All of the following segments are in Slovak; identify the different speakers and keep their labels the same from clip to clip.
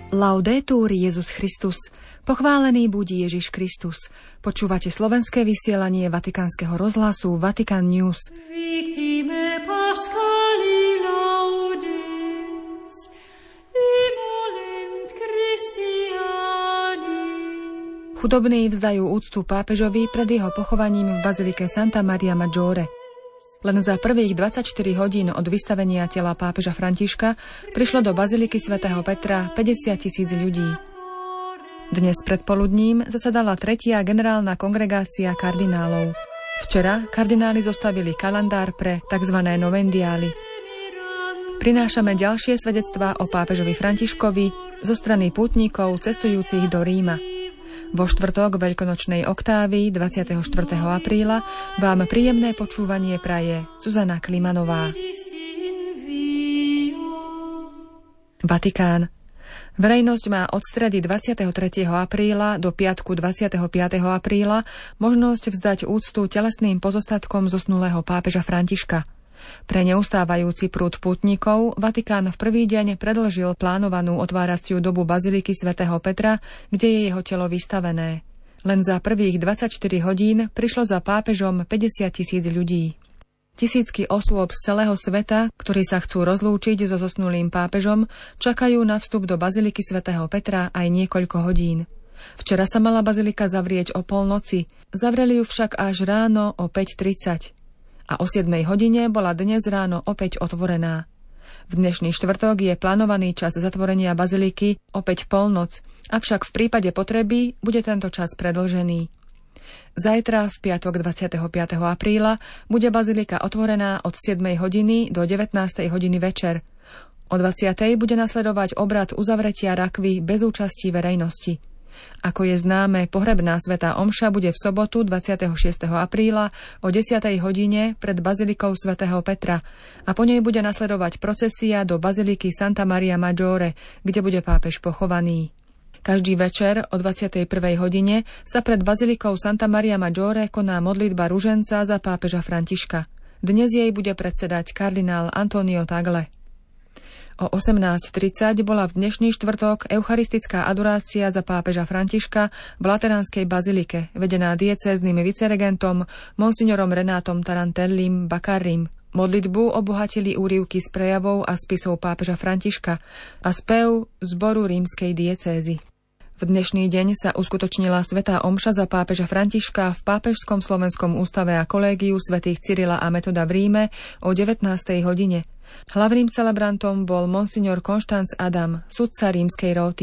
Speaker 1: Laudetur Jesus Christus. Pochválený buď Ježiš Kristus. Počúvate slovenské vysielanie Vatikánskeho rozhlasu Vatican News.
Speaker 2: Victime Paschali laudis, imolent Christiani.
Speaker 1: Chudobní vzdajú úctu pápežovi pred jeho pochovaním v bazilike Santa Maria Maggiore. Len za prvých 24 hodín od vystavenia tela pápeža Františka prišlo do baziliky svätého Petra 50 000 ľudí. Dnes predpoludním zasadala 3. generálna kongregácia kardinálov. Včera kardináli zostavili kalendár pre tzv. Novendiály. Prinášame ďalšie svedectvá o pápežovi Františkovi zo strany pútnikov cestujúcich do Ríma. Vo štvrtok veľkonočnej oktávy 24. apríla vám príjemné počúvanie praje Zuzana Klimanová. Vatikán. Verejnosť má od stredy 23. apríla do piatku 25. apríla možnosť vzdať úctu telesným pozostatkom zosnulého pápeža Františka. Pre neustávajúci prúd pútnikov Vatikán v prvý deň predĺžil plánovanú otváraciu dobu baziliky svätého Petra, kde je jeho telo vystavené. Len za prvých 24 hodín prišlo za pápežom 50 000 ľudí. Tisícky osôb z celého sveta, ktorí sa chcú rozlúčiť so zosnulým pápežom, čakajú na vstup do baziliky svätého Petra aj niekoľko hodín. Včera sa mala bazilika zavrieť o polnoci, zavreli ju však až ráno o 5:30. A o 7 hodine bola dnes ráno opäť otvorená. V dnešný štvrtok je plánovaný čas zatvorenia baziliky opäť polnoc, avšak v prípade potreby bude tento čas predĺžený. Zajtra, v piatok 25. apríla, bude bazilika otvorená od 7 hodiny do 19 hodiny večer. O 20. bude nasledovať obrad uzavretia rakvy bez účasti verejnosti. Ako je známe, pohrebná svätá omša bude v sobotu 26. apríla o 10. hodine pred bazilikou svätého Petra a po nej bude nasledovať procesia do baziliky Santa Maria Maggiore, kde bude pápež pochovaný. Každý večer o 21. hodine sa pred bazilikou Santa Maria Maggiore koná modlitba ruženca za pápeža Františka. Dnes jej bude predsedať kardinál Antonio Tagle. O 18:30 bola v dnešný štvrtok eucharistická adorácia za pápeža Františka v Lateránskej bazilike, vedená diecézným viceregentom monsignorom Renátom Tarantellim Baccarim. Modlitbu obohatili úryvky z prejavov a spisov pápeža Františka a spev zboru rímskej diecézy. V dnešný deň sa uskutočnila svätá omša za pápeža Františka v Pápežskom slovenskom ústave a kolégiu svätých Cyrila a Metoda v Ríme o 19. hodine. Hlavným celebrantom bol monsignor Konštanc Adam, sudca rímskej róty.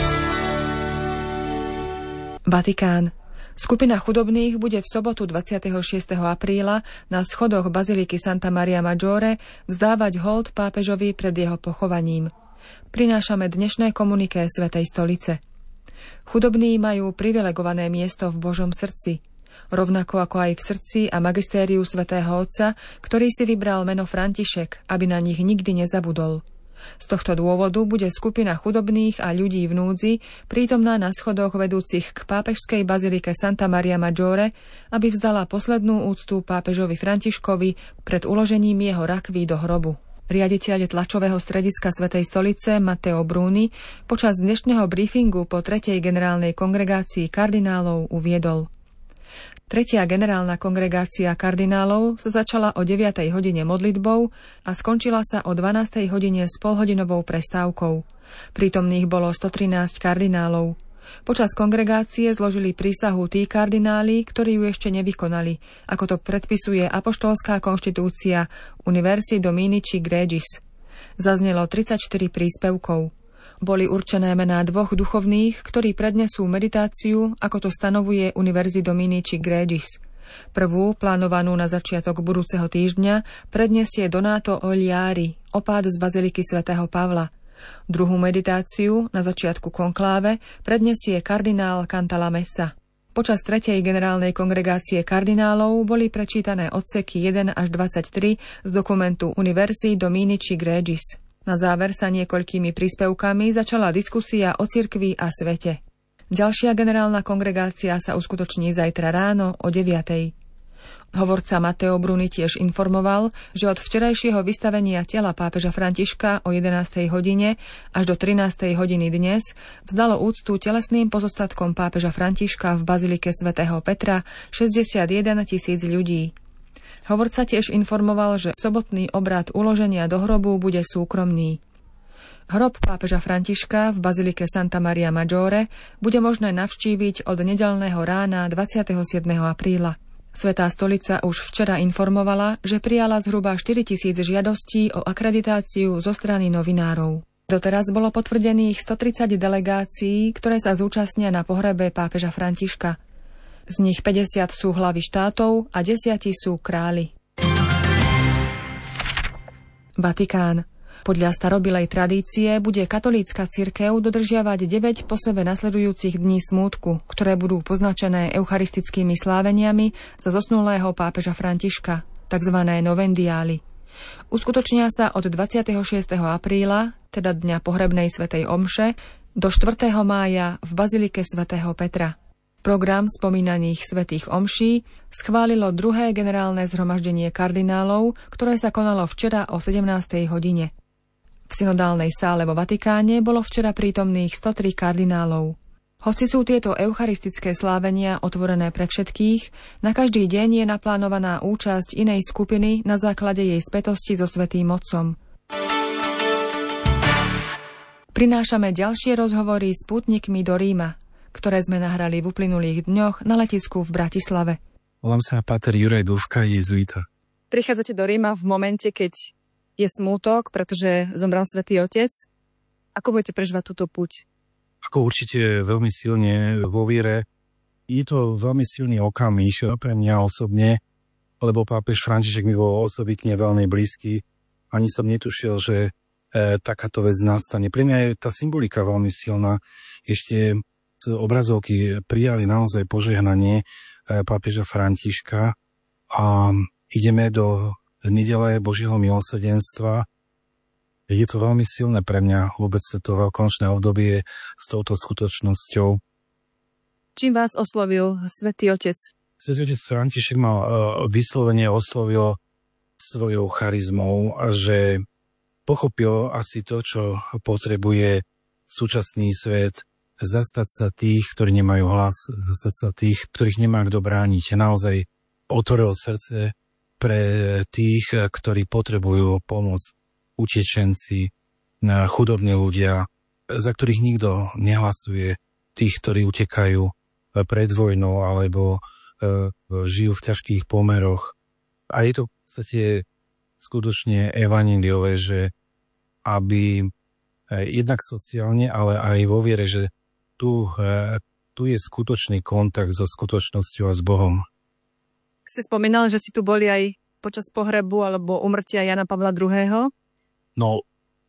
Speaker 1: Vatikán. Skupina chudobných bude v sobotu 26. apríla na schodoch baziliky Santa Maria Maggiore vzdávať hold pápežovi pred jeho pochovaním. Prinášame dnešné komuniké Svätej stolice. Chudobní majú privilegované miesto v Božom srdci, rovnako ako aj v srdci a magistériu svätého Otca, ktorý si vybral meno František, aby na nich nikdy nezabudol. Z tohto dôvodu bude skupina chudobných a ľudí v núdzi prítomná na schodoch vedúcich k pápežskej bazilike Santa Maria Maggiore, aby vzdala poslednú úctu pápežovi Františkovi pred uložením jeho rakví do hrobu. Riaditeľ tlačového strediska Svätej stolice Matteo Bruni počas dnešného briefingu po 3. generálnej kongregácii kardinálov uviedol: 3. generálna kongregácia kardinálov sa začala o 9. hodine modlitbou a skončila sa o 12. hodine s polhodinovou prestávkou. Prítomných bolo 113 kardinálov. Počas kongregácie zložili prísahu tí kardináli, ktorí ju ešte nevykonali, ako to predpisuje apoštolská konštitúcia Universi Dominici Gregis. Zaznelo 34 príspevkov. Boli určené mená dvoch duchovných, ktorí prednesú meditáciu, ako to stanovuje Universi Dominici Gregis. Prvú, plánovanú na začiatok budúceho týždňa, predniesie Donato Oliari, opát z baziliky svätého Pavla. Druhú meditáciu, na začiatku konkláve, predniesie kardinál Cantalamessa. Počas 3. generálnej kongregácie kardinálov boli prečítané odseky 1 až 23 z dokumentu Universi Dominici Gregis. Na záver sa niekoľkými príspevkami začala diskusia o cirkvi a svete. Ďalšia generálna kongregácia sa uskutoční zajtra ráno o 9. Hovorca Matteo Bruni tiež informoval, že od včerajšieho vystavenia tela pápeža Františka o 11. hodine až do 13. hodiny dnes vzdalo úctu telesným pozostatkom pápeža Františka v bazilike svätého Petra 61 000 ľudí. Hovorca tiež informoval, že sobotný obrad uloženia do hrobu bude súkromný. Hrob pápeža Františka v bazilike Santa Maria Maggiore bude možné navštíviť od nedeľného rána 27. apríla. Svätá stolica už včera informovala, že prijala zhruba 4 000 žiadostí o akreditáciu zo strany novinárov. Doteraz bolo potvrdených 130 delegácií, ktoré sa zúčastnia na pohrebe pápeža Františka. Z nich 50 sú hlavy štátov a 10 sú králi. Vatikán. Podľa starobilej tradície bude katolícka cirkev dodržiavať 9 po sebe nasledujúcich dní smútku, ktoré budú poznačené eucharistickými sláveniami za zosnulého pápeža Františka, tzv. Novendiály. Uskutočnia sa od 26. apríla, teda dňa pohrebnej svätej omše, do 4. mája v bazilike svätého Petra. Program spomínaných svätých omší schválilo druhé generálne zhromaždenie kardinálov, ktoré sa konalo včera o 17. hodine. V synodálnej sále vo Vatikáne bolo včera prítomných 103 kardinálov. Hoci sú tieto eucharistické slávenia otvorené pre všetkých, na každý deň je naplánovaná účasť inej skupiny na základe jej spätosti so Svätým Otcom. Prinášame ďalšie rozhovory s pútnikmi do Ríma, ktoré sme nahrali v uplynulých dňoch na letisku v Bratislave.
Speaker 3: Volám sa páter Juraj Dúfka, jezuita.
Speaker 1: Prichádzate do Ríma v momente, keď je smútok, pretože zomrel Svätý Otec. Ako budete prežívať túto púť?
Speaker 3: Ako určite veľmi silne vo viere. Je to veľmi silný okamih pre mňa osobne, lebo pápež František mi bol osobitne veľmi blízky. Ani som netušil, že takáto vec nastane. Pre mňa je tá symbolika veľmi silná. Ešte z obrazovky prijali naozaj požehnanie pápeža Františka a ideme do nedele Božieho milosrdenstva. Je to veľmi silné pre mňa vôbec to veľkonočné obdobie s touto skutočnosťou.
Speaker 1: Čím vás oslovil Svätý Otec?
Speaker 3: Svätý Otec František ma vyslovene oslovil svojou charizmou, že pochopil asi to, čo potrebuje súčasný svet, zastať sa tých, ktorí nemajú hlas, zastať sa tých, ktorých nemá kto brániť. Naozaj otvoril srdce pre tých, ktorí potrebujú pomoc, utečenci, chudobní ľudia, za ktorých nikto nehlasuje, tých, ktorí utekajú pred vojnou alebo žijú v ťažkých pomeroch. A je to v podstate skutočne evanjeliové, že aby jednak sociálne, ale aj vo viere, že tu je skutočný kontakt so skutočnosťou a s Bohom.
Speaker 1: Si spomínal, že si tu boli aj počas pohrebu alebo umrtia Jana Pavla II.
Speaker 3: No,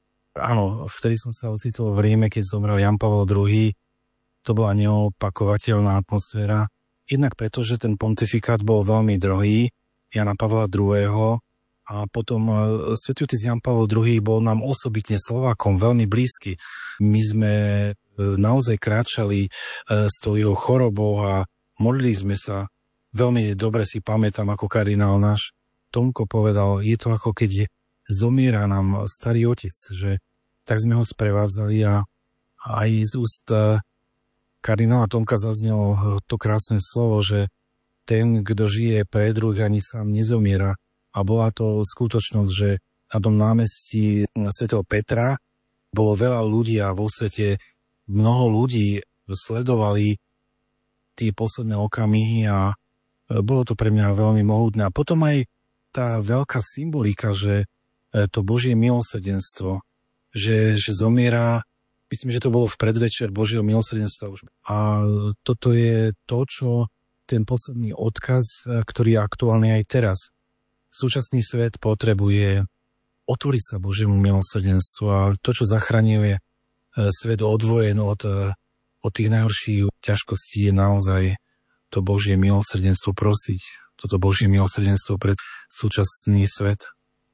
Speaker 3: áno, vtedy som sa ocitol v Ríme, keď zomrel Jan Pavel II. To bola neopakovateľná atmosféra. Jednak preto, že ten pontifikát bol veľmi drahý, Jana Pavla II. A potom Svätý Otec Jan Pavel II. Bol nám osobitne Slovákom veľmi blízky. My sme naozaj kráčali s tou jeho chorobou a modlili sme sa. Veľmi dobre si pamätám, ako kardinál náš Tomko povedal, je to ako keď zomiera nám starý otec, že tak sme ho sprevádzali a aj z úst kardinála Tomka zaznelo to krásne slovo, že ten, kto žije pre druhých, ani sám nezomiera. A bola to skutočnosť, že na tom námestí svätého Petra bolo veľa ľudí a vo svete mnoho ľudí sledovali tie posledné okamihy a bolo to pre mňa veľmi mohutné. A potom aj tá veľká symbolika, že to Božie milosrdenstvo, že zomiera, myslím, že to bolo v predvečer Božieho milosrdenstva. A toto je to, čo ten posledný odkaz, ktorý je aktuálny aj teraz. Súčasný svet potrebuje otvoriť sa Božiemu milosrdenstvu a to, čo zachraňuje svet odvojen od tých najhorších ťažkostí, je naozaj to Božie milosrdenstvo prosiť. Toto Božie milosrdenstvo pre súčasný svet.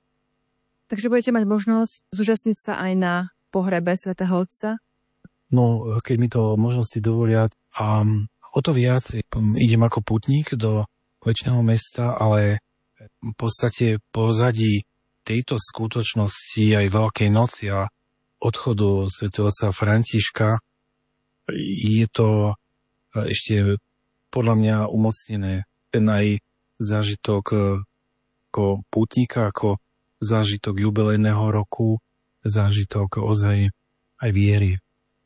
Speaker 1: Takže budete mať možnosť zúčastniť sa aj na pohrebe svätého Otca?
Speaker 3: No, keď mi to možnosti dovolia, a o to viac idem ako putník do väčšného mesta, ale v podstate pozadí tejto skutočnosti aj Veľkej noci a odchodu svätého otca Františka je to ešte podľa mňa umocnené. Ten aj zážitok ako pútnika, ako zážitok jubilejného roku, zážitok ozaj aj viery.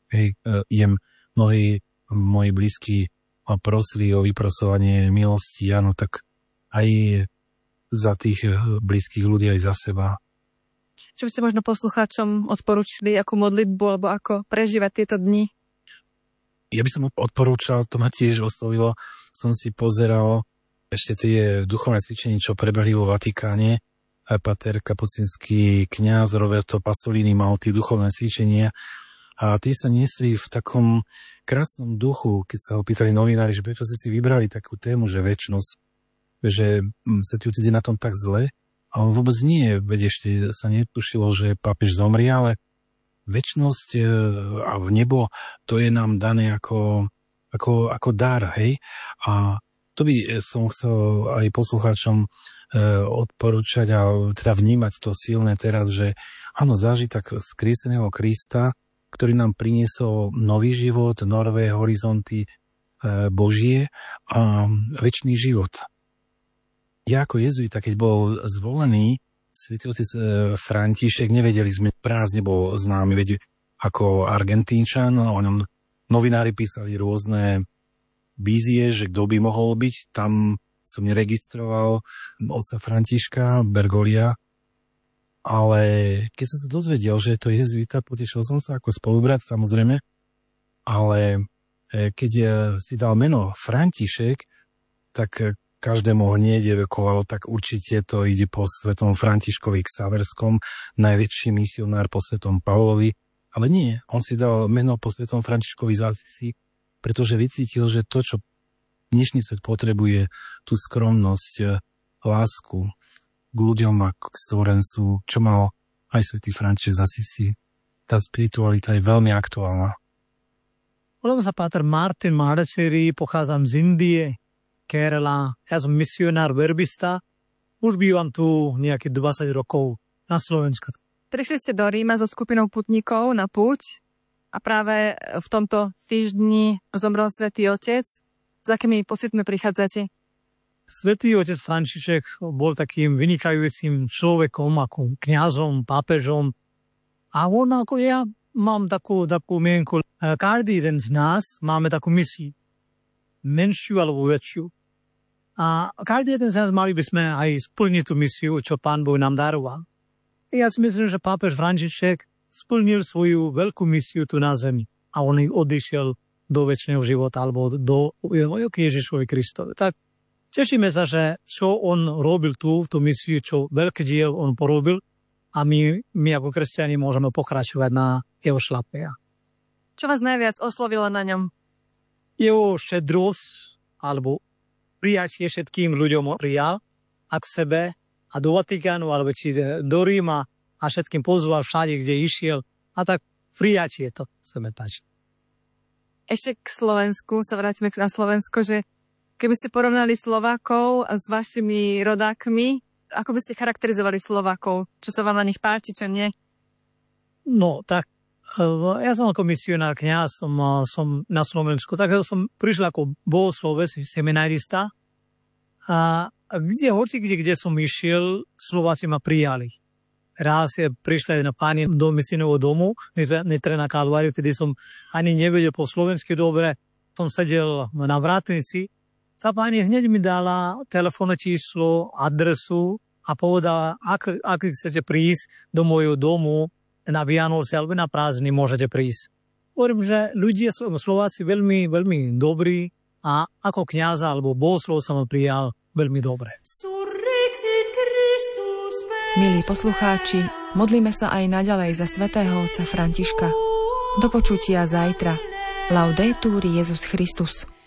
Speaker 3: Mnohí moji blízki prosili o vyprosovanie milosti, áno, tak aj za tých blízkych ľudí, aj za seba.
Speaker 4: Čo by ste možno poslucháčom odporúčili, akú modlitbu, alebo ako prežívať tieto dni?
Speaker 3: Ja by som odporúčal, to ma tiež oslovilo, som si pozeral ešte tie duchovné cvičenie, čo prebehli vo Vatikáne. Pater kapucínsky kňaz Roberto Pasolini mal tie duchovné cvičenia a tie sa niesli v takom krásnom duchu, keď sa ho pýtali novinári, že prečo si vybrali takú tému, že večnosť, že Svätý Otec je na tom tak zle, a on vôbec nie, veď ešte sa netušilo, že pápež zomrie, ale večnosť a v nebo, to je nám dané ako dar, hej? A to by som chcel aj poslucháčom odporúčať a teda vnímať to silné teraz, že áno, zážitok skrieseného Krista, ktorý nám priniesol nový život, nové horizonty Božie a večný život. Ja ako jezuita, keď bol zvolený svätý otec František, nevedeli sme, práz nebol známy, veď ako Argentínčan, o ňom novinári písali rôzne vízie, že kto by mohol byť, tam som neregistroval otca Františka, Bergolia, ale keď som sa dozvedel, že je to jezuita, potešil som sa ako spolubrat, samozrejme, ale keď si dal meno František, tak každému hneď evokovalo, tak určite to ide po svetom Františkovi Xaverskom, najväčší misionár po svetom Pavlovi, ale nie, on si dal meno po svetom Františkovi z Asisi, pretože vycítil, že to, čo dnešný svet potrebuje, tú skromnosť, lásku k ľuďom a k stvorenstvu, čo mal aj svätý František z Asisi. Tá spiritualita je veľmi aktuálna.
Speaker 5: Volám sa páter Martin Mardaseri, pochádzam z Indie, Kerala. Ja som misionár, verbista. Už bývam tu nejakých 20 rokov na Slovensku.
Speaker 4: Prišli ste do Ríma so skupinou putníkov na púť a práve v tomto týždni zomrel Svätý Otec. S akými pocitmi prichádzate?
Speaker 5: Svätý Otec František bol takým vynikajúcim človekom, ako kňazom, pápežom. A on ako ja mám takú mienku. Každý jeden z nás máme takú misiu. Menšiu alebo väčšiu. A každý jeden z nás mali by sme aj splniť tú misiu, čo Pán Boh nám daroval. Ja si myslím, že pápež František splnil svoju veľkú misiu tu na zemi. A on odišiel do večného života alebo do Ježišovi Kristovi. Tak tešíme sa, že čo on robil tú misiu, čo veľký diel on porobil a my ako kresťani môžeme pokračovať na jeho šlape.
Speaker 4: Čo vás najviac oslovilo na ňom?
Speaker 5: Jeho štedrosť alebo prijatie všetkým ľuďom prijal a k sebe a do Vatikánu alebo či do Ríma a všetkým pozval všade, kde išiel. A tak prijatie to sa mi páči.
Speaker 4: Ešte k Slovensku, sa vrátime na Slovensko, že keby ste porovnali Slovákov s vašimi rodákmi, ako by ste charakterizovali Slovákov? Čo sa vám na nich páči, čo nie?
Speaker 5: No, tak ja som ako misionár kňaz, som na Slovensku, tak som prišiel ako bohoslovec, seminarista a kde som išiel, Slováci ma prijali. Raz prišli na páni do misijného domu, netre na Kalváriu, vtedy som ani nevedel po slovensky dobre, som sedel na vrátnici. Tá pani hneď mi dala telefónne číslo, adresu a povedala, ak chcete prísť do môjho domu na Vianoce alebo na prázdniny, môžete prísť. Hovorím, že ľudia Slováci veľmi, veľmi dobrí a ako kňaza alebo bohoslov som prijal veľmi dobre.
Speaker 1: Milí poslucháči, modlíme sa aj naďalej za svätého otca Františka. Do počutia zajtra. Laudetur Jesus Christus.